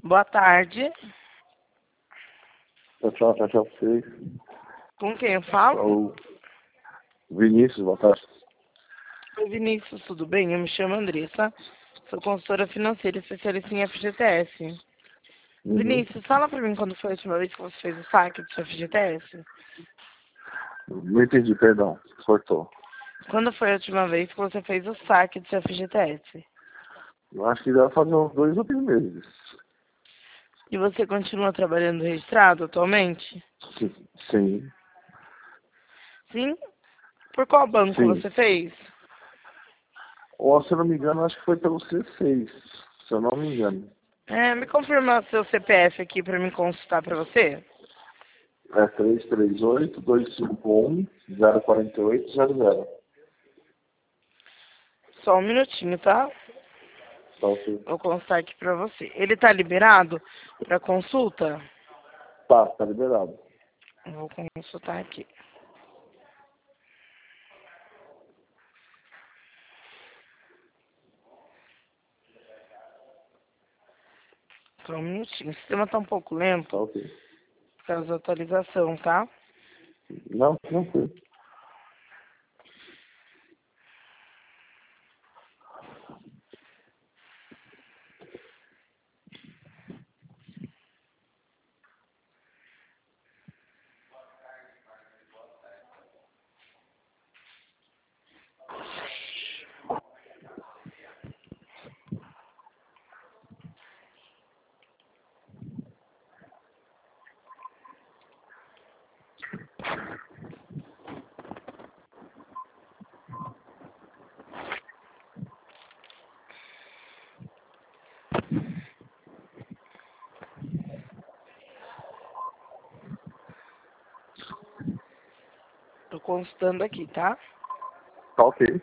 Boa tarde. Tchau, pra vocês. Com quem eu falo? O Vinícius, boa tarde. Oi, Vinícius, tudo bem? Eu me chamo Andressa. Sou consultora financeira especialista em FGTS. Vinícius, fala pra mim quando foi a última vez que você fez o saque do seu FGTS. Não entendi, perdão. Cortou. Quando foi a última vez que você fez o saque do seu FGTS? Eu acho que deve fazer uns 2 ou 3 meses. E você continua trabalhando registrado atualmente? Sim. Sim? Por qual banco Sim. você fez? Ou, se eu não me engano, acho que foi pelo C6. Se eu não me engano. Me confirma seu CPF aqui pra mim consultar pra você. É 338-251-048-00. Só um minutinho, tá? Tá ok. Vou consultar aqui pra você. Ele tá liberado pra consulta? Tá liberado. Vou consultar aqui. Só um minutinho. O sistema tá um pouco Tá lento ok. por causa da atualização, tá? Não, tranquilo. Tô consultando aqui, tá? Tá ok.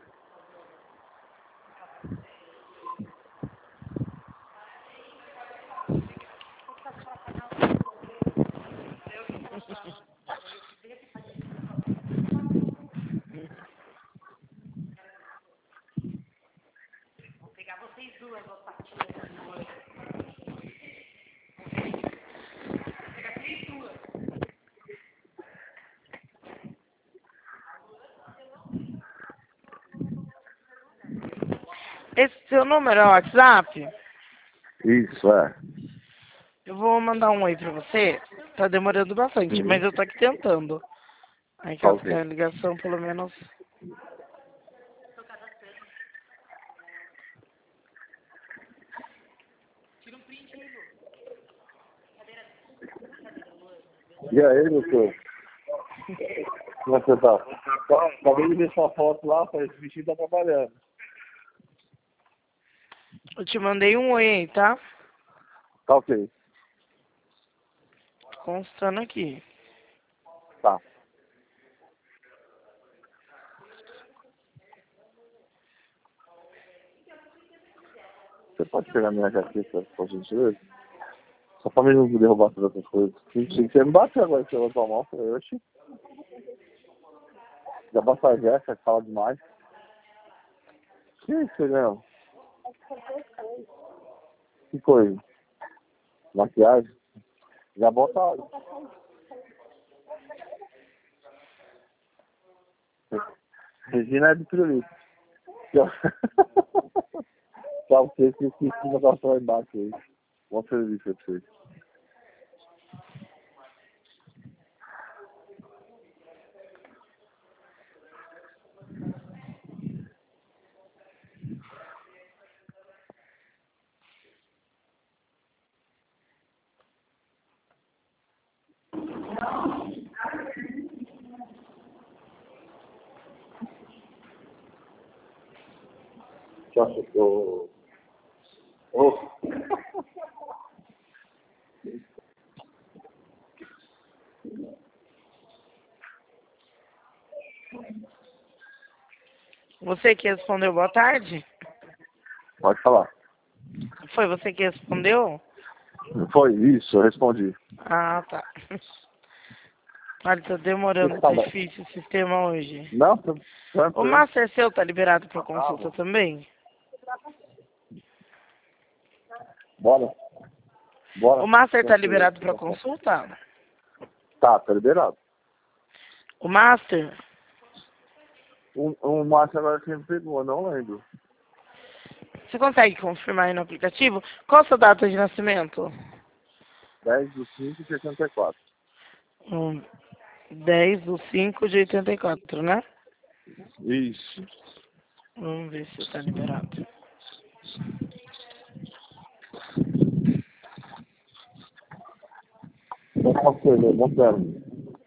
Esse seu número é o WhatsApp? Isso, é. Eu vou mandar um oi pra você. Tá demorando bastante, mas eu tô aqui tentando. Aí Tá caso ok. caia a ligação, pelo menos... E aí, doutor? Como é que você tá? Acabei de ver sua foto lá, esse bichinho tá trabalhando. Eu te mandei um oi aí, tá? Tá ok. Tô consultando aqui. Tá. Você pode pegar minha jaqueta, por gentileza? Só pra mim não derrubar todas essas coisas. Você me bateu agora, você levantou a mão, eu falei, oxi. Já basta a Jéssica, fala demais. Que isso, Léo? Que coisa? Maquiagem? Já bota água. Regina é de pirulito. Tchau, você que esqueci uma situação aí embaixo aí. Bom serviço pra vocês. Tchau, ô. Você que respondeu boa tarde? Pode falar. Foi você que respondeu? Foi isso, eu respondi. Ah, tá. Olha, tá demorando, tá difícil o sistema hoje. Não, O tranquilo. Master seu tá liberado pra consulta também? Bora. Bora. O Master tá Tranquilo. liberado pra consulta? Tá liberado. O Master? O Márcio agora que me pegou, eu não lembro. Você consegue confirmar aí no aplicativo? Qual a sua data de nascimento? 10/5/84. 10/5/84, né? Isso. Vamos ver se tá liberado. Não posso ser, não quero.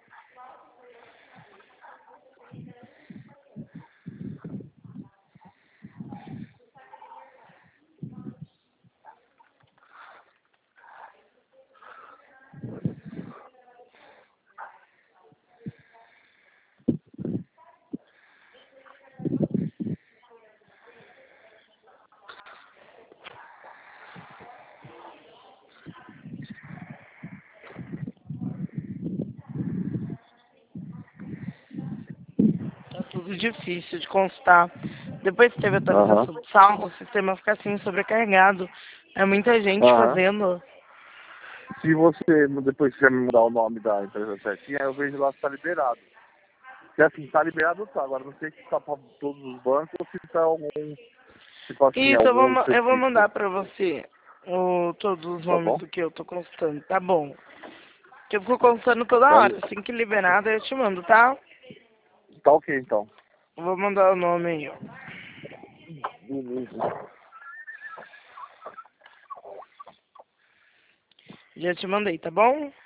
Tá tudo difícil de constar. Depois que teve a atualização Aham. do saldo, o sistema fica assim sobrecarregado. É muita gente Aham. fazendo. Se você depois quiser me mudar o nome da empresa certinha, aí eu vejo lá se tá liberado. Se assim, tá liberado, tá. Agora não sei se tá pra todos os bancos ou se tá algum, tipo assim, Isso, algum eu vou específico. mandar pra você todos os Tá nomes bom? do que eu tô constando, tá bom? Que eu fico constando toda hora. Beleza. Assim que liberado, eu te mando, tá? Tá ok, então. Eu vou mandar o nome aí, ó. Beleza. Já te mandei, tá bom?